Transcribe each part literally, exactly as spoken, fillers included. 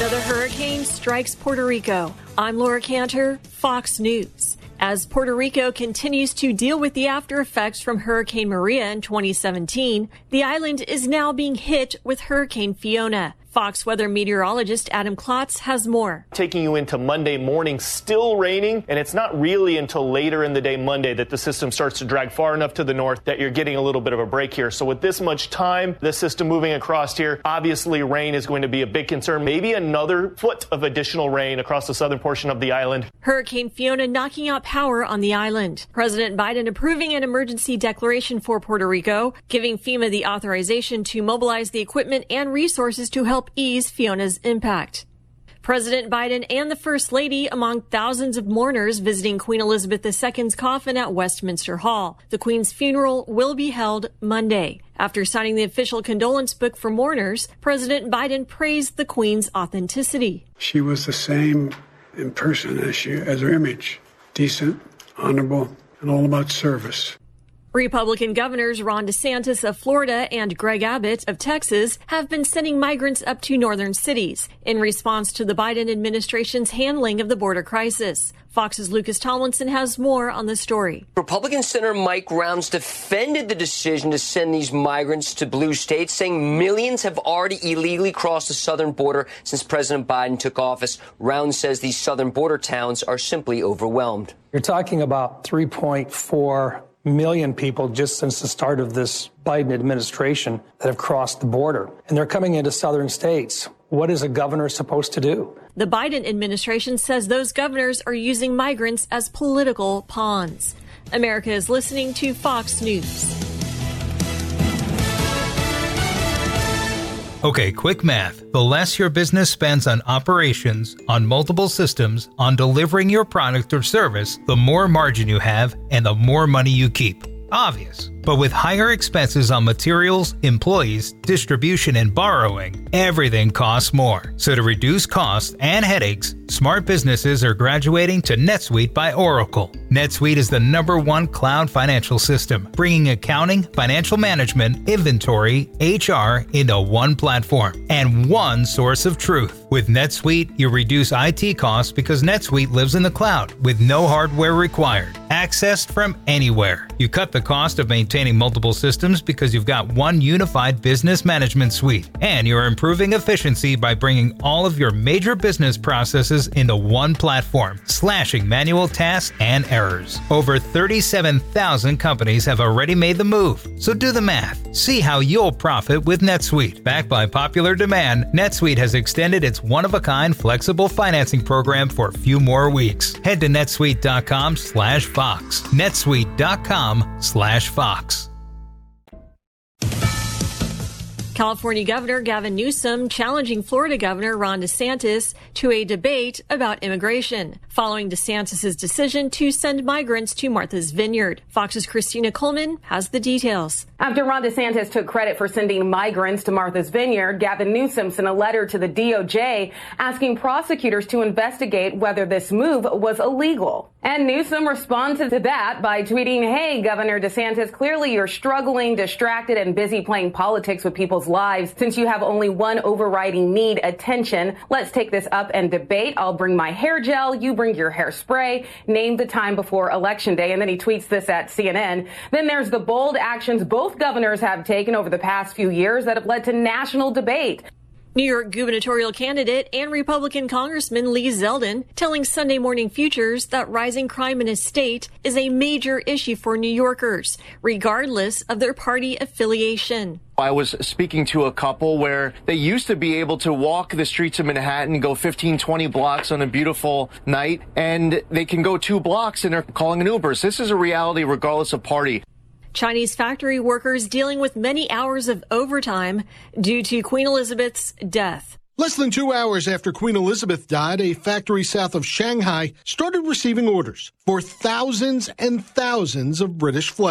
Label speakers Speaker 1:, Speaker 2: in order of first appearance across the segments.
Speaker 1: Another hurricane strikes Puerto Rico. I'm Laura Cantor, Fox News. As Puerto Rico continues to deal with the after effects from Hurricane Maria in twenty seventeen, the island is now being hit with Hurricane Fiona. Fox weather meteorologist Adam Klotz has more.
Speaker 2: Taking you into Monday morning, still raining, and it's not really until later in the day Monday that the system starts to drag far enough to the north that you're getting a little bit of a break here. So with this much time, the system moving across here, obviously rain is going to be a big concern. Maybe another foot of additional rain across the southern portion of the island.
Speaker 1: Hurricane Fiona knocking out power on the island. President Biden approving an emergency declaration for Puerto Rico, giving FEMA the authorization to mobilize the equipment and resources to help ease Fiona's impact. President Biden and the First Lady among thousands of mourners visiting Queen Elizabeth the Second's coffin at Westminster Hall. The Queen's funeral will be held Monday. After signing the official condolence book for mourners, President Biden praised the Queen's authenticity.
Speaker 3: She was the same in person as she as her image, decent, honorable, and all about service.
Speaker 1: Republican governors Ron DeSantis of Florida and Greg Abbott of Texas have been sending migrants up to northern cities in response to the Biden administration's handling of the border crisis. Fox's Lucas Tomlinson has more on the story.
Speaker 4: Republican Senator Mike Rounds defended the decision to send these migrants to blue states, saying millions have already illegally crossed the southern border since President Biden took office. Rounds says these southern border towns are simply overwhelmed.
Speaker 5: You're talking about three point four million people just since the start of this Biden administration that have crossed the border, and they're coming into southern states. What is a governor supposed to do?
Speaker 1: The Biden administration says those governors are using migrants as political pawns. America is listening to Fox News.
Speaker 6: Okay, quick math. The less your business spends on operations, on multiple systems, on delivering your product or service, the more margin you have and the more money you keep. Obvious. But with higher expenses on materials, employees, distribution, and borrowing, everything costs more. So to reduce costs and headaches, smart businesses are graduating to NetSuite by Oracle. NetSuite is the number one cloud financial system, bringing accounting, financial management, inventory, H R into one platform and one source of truth. With NetSuite, you reduce I T costs because NetSuite lives in the cloud with no hardware required, accessed from anywhere. You cut the cost of maintaining multiple systems because you've got one unified business management suite, and you're improving efficiency by bringing all of your major business processes into one platform, slashing manual tasks and errors. Over thirty-seven thousand companies have already made the move, so do the math. See how you'll profit with NetSuite. Backed by popular demand, NetSuite has extended its one-of-a-kind flexible financing program for a few more weeks. Head to netsuite.com slash Fox. netsuite.com slash Fox.
Speaker 1: California Governor Gavin Newsom challenging Florida Governor Ron DeSantis to a debate about immigration, following DeSantis' decision to send migrants to Martha's Vineyard. Fox's Christina Coleman has the details.
Speaker 7: After Ron DeSantis took credit for sending migrants to Martha's Vineyard, Gavin Newsom sent a letter to the D O J asking prosecutors to investigate whether this move was illegal. And Newsom responded to that by tweeting, "Hey, Governor DeSantis, clearly you're struggling, distracted, and busy playing politics with people's lives since you have only one overriding need, attention. Let's take this up and debate. I'll bring my hair gel, you bring your hairspray, name the time before Election Day." And then he tweets this at C N N. Then there's the bold actions both governors have taken over the past few years that have led to national debate.
Speaker 1: New York gubernatorial candidate and Republican Congressman Lee Zeldin telling Sunday Morning Futures that rising crime in his state is a major issue for New Yorkers, regardless of their party affiliation.
Speaker 8: I was speaking to a couple where they used to be able to walk the streets of Manhattan, go fifteen, twenty blocks on a beautiful night, and they can go two blocks and they're calling an Uber. So this is a reality regardless of party.
Speaker 1: Chinese factory workers dealing with many hours of overtime due to Queen Elizabeth's death.
Speaker 9: Less than two hours after Queen Elizabeth died, a factory south of Shanghai started receiving orders for thousands and thousands of British flags.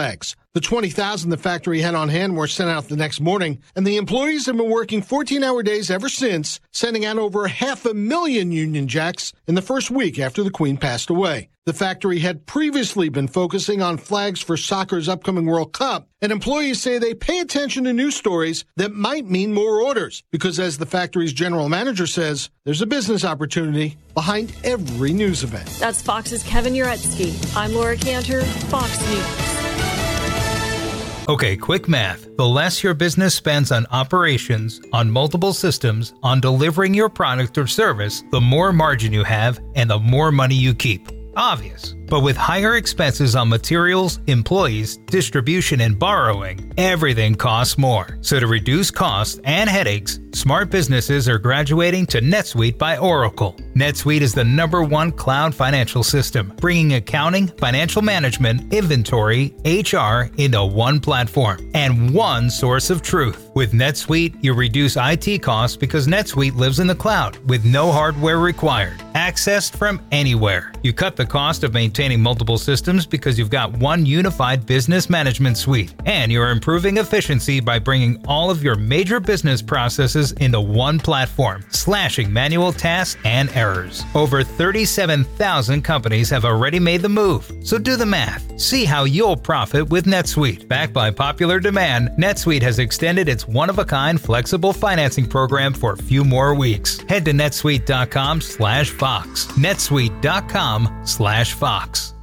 Speaker 9: The twenty thousand the factory had on hand were sent out the next morning, and the employees have been working fourteen-hour days ever since, sending out over half a million Union Jacks in the first week after the Queen passed away. The factory had previously been focusing on flags for soccer's upcoming World Cup, and employees say they pay attention to news stories that might mean more orders, because as the factory's general manager says, there's a business opportunity behind every news event.
Speaker 1: That's Fox's Kevin Uretsky. I'm Laura Cantor, Fox News.
Speaker 6: Okay, quick math. The less your business spends on operations, on multiple systems, on delivering your product or service, the more margin you have and the more money you keep. Obvious. But with higher expenses on materials, employees, distribution, and borrowing, everything costs more. So to reduce costs and headaches, smart businesses are graduating to NetSuite by Oracle. NetSuite is the number one cloud financial system, bringing accounting, financial management, inventory, H R into one platform and one source of truth. With NetSuite, you reduce I T costs because NetSuite lives in the cloud with no hardware required, accessed from anywhere. You cut the cost of maintaining multiple systems because you've got one unified business management suite, and you're improving efficiency by bringing all of your major business processes into one platform, slashing manual tasks and errors. Over thirty-seven thousand companies have already made the move, so do the math. See how you'll profit with NetSuite. Backed by popular demand, NetSuite has extended its one-of-a-kind flexible financing program for a few more weeks. Head to netsuite dot com slash Fox. netsuite dot com slash Fox.